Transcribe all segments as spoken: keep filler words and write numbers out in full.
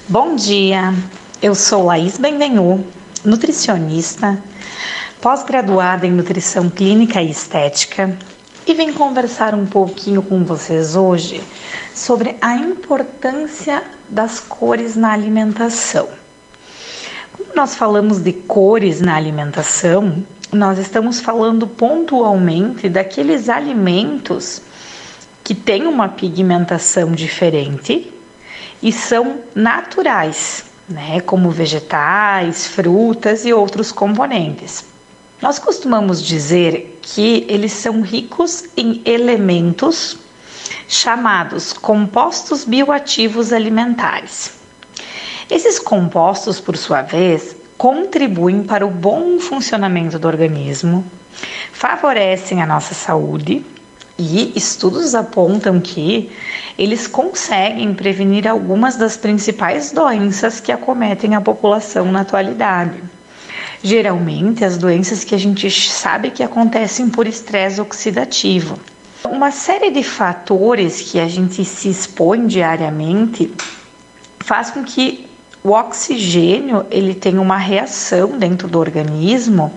Bom dia, eu sou Laís Benvenu, nutricionista, pós-graduada em Nutrição Clínica e Estética e vim conversar um pouquinho com vocês hoje sobre a importância das cores na alimentação. Quando nós falamos de cores na alimentação, nós estamos falando pontualmente daqueles alimentos que têm uma pigmentação diferente e são naturais, né, como vegetais, frutas e outros componentes. Nós costumamos dizer que eles são ricos em elementos chamados compostos bioativos alimentares. Esses compostos, por sua vez, contribuem para o bom funcionamento do organismo, favorecem a nossa saúde e estudos apontam que eles conseguem prevenir algumas das principais doenças que acometem a população na atualidade. Geralmente, as doenças que a gente sabe que acontecem por estresse oxidativo. Uma série de fatores que a gente se expõe diariamente faz com que o oxigênio ele tenha uma reação dentro do organismo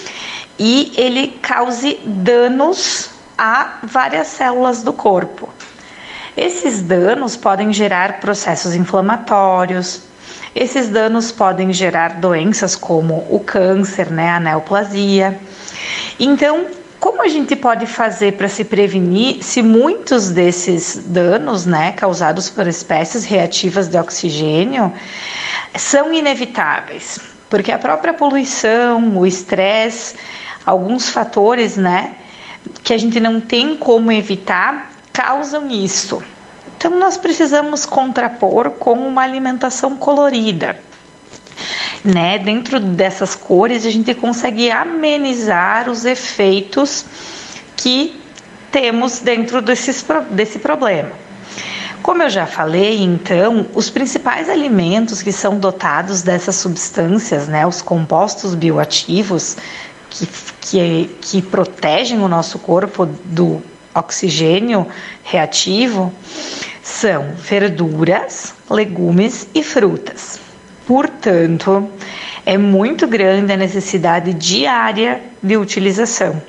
e ele cause danos a várias células do corpo. Esses danos podem gerar processos inflamatórios, esses danos podem gerar doenças como o câncer, né, a neoplasia. Então, como a gente pode fazer para se prevenir se muitos desses danos, né, causados por espécies reativas de oxigênio são inevitáveis? Porque a própria poluição, o estresse, alguns fatores, né, que a gente não tem como evitar, causam isso. Então, nós precisamos contrapor com uma alimentação colorida. Né? Dentro dessas cores, a gente consegue amenizar os efeitos que temos dentro desses, desse problema. Como eu já falei, então, os principais alimentos que são dotados dessas substâncias, né, os compostos bioativos, Que, que, que protegem o nosso corpo do oxigênio reativo, são verduras, legumes e frutas. Portanto, é muito grande a necessidade diária de utilização.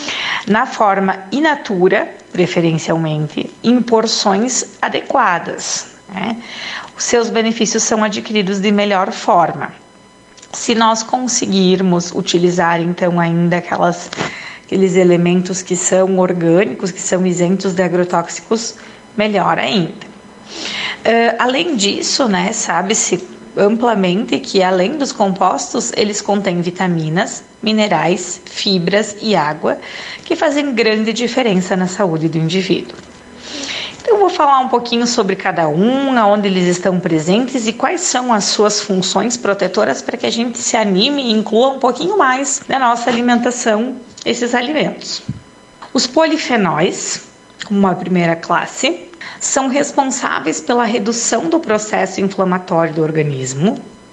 Na forma in natura, preferencialmente, em porções adequadas, né? Os seus benefícios são adquiridos de melhor forma. Se nós conseguirmos utilizar, então, ainda aquelas, aqueles elementos que são orgânicos, que são isentos de agrotóxicos, melhor ainda. Uh, além disso, né, sabe-se amplamente que, além dos compostos, eles contêm vitaminas, minerais, fibras e água, que fazem grande diferença na saúde do indivíduo. Então, eu vou falar um pouquinho sobre cada um, aonde eles estão presentes e quais são as suas funções protetoras para que a gente se anime e inclua um pouquinho mais na nossa alimentação esses alimentos. Os polifenóis, como uma primeira classe, são responsáveis pela redução do processo inflamatório do organismo,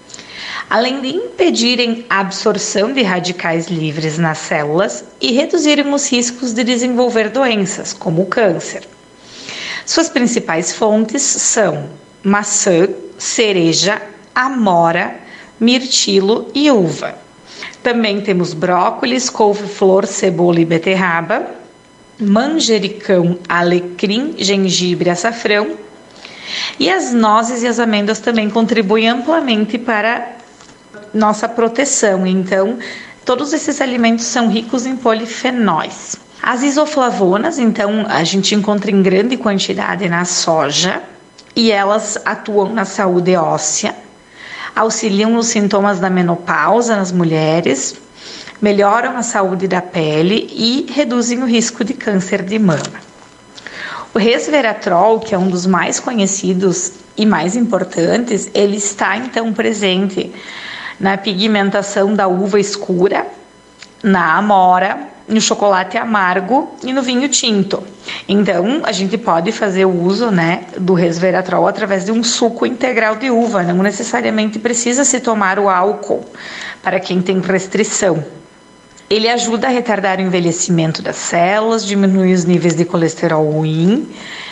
além de impedirem a absorção de radicais livres nas células e reduzirem os riscos de desenvolver doenças, como o câncer. Suas principais fontes são maçã, cereja, amora, mirtilo e uva. Também temos brócolis, couve-flor, cebola e beterraba, manjericão, alecrim, gengibre e açafrão. E as nozes e as amêndoas também contribuem amplamente para nossa proteção. Então, todos esses alimentos são ricos em polifenóis. As isoflavonas, então, a gente encontra em grande quantidade na soja e elas atuam na saúde óssea, auxiliam nos sintomas da menopausa nas mulheres, melhoram a saúde da pele e reduzem o risco de câncer de mama. O resveratrol, que é um dos mais conhecidos e mais importantes, ele está então presente na pigmentação da uva escura, na amora, no chocolate amargo e no vinho tinto. Então, a gente pode fazer o uso, né, do resveratrol através de um suco integral de uva. Não necessariamente precisa se tomar o álcool para quem tem restrição. Ele ajuda a retardar o envelhecimento das células, diminui os níveis de colesterol ruim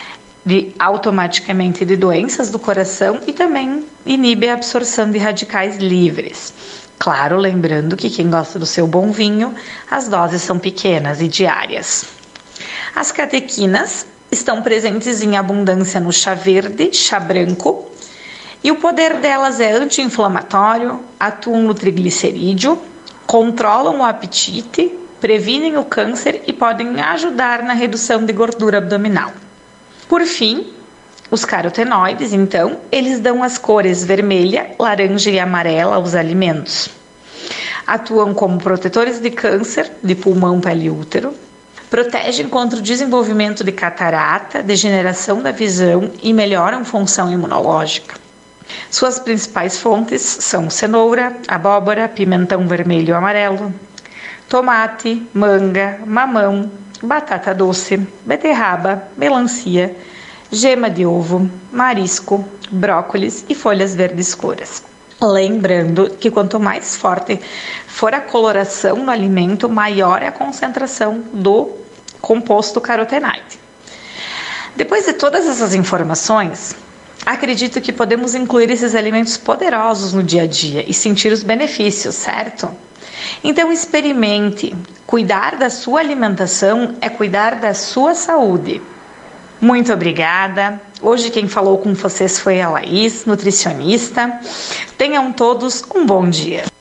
de automaticamente de doenças do coração e também inibe a absorção de radicais livres. Claro, lembrando que quem gosta do seu bom vinho, as doses são pequenas e diárias. As catequinas estão presentes em abundância no chá verde, chá branco, e o poder delas é anti-inflamatório, atuam no triglicerídeo, controlam o apetite, previnem o câncer e podem ajudar na redução de gordura abdominal. Por fim, os carotenoides, então, eles dão as cores vermelha, laranja e amarela aos alimentos. Atuam como protetores de câncer de pulmão, pele e útero, protegem contra o desenvolvimento de catarata, degeneração da visão e melhoram função imunológica. Suas principais fontes são cenoura, abóbora, pimentão vermelho e amarelo, tomate, manga, mamão, batata doce, beterraba, melancia, gema de ovo, marisco, brócolis e folhas verdes escuras. Lembrando que quanto mais forte for a coloração no alimento, maior é a concentração do composto carotenoide. Depois de todas essas informações, acredito que podemos incluir esses alimentos poderosos no dia a dia e sentir os benefícios, certo? Então experimente. Cuidar da sua alimentação é cuidar da sua saúde. Muito obrigada. Hoje quem falou com vocês foi a Laís, nutricionista. Tenham todos um bom dia.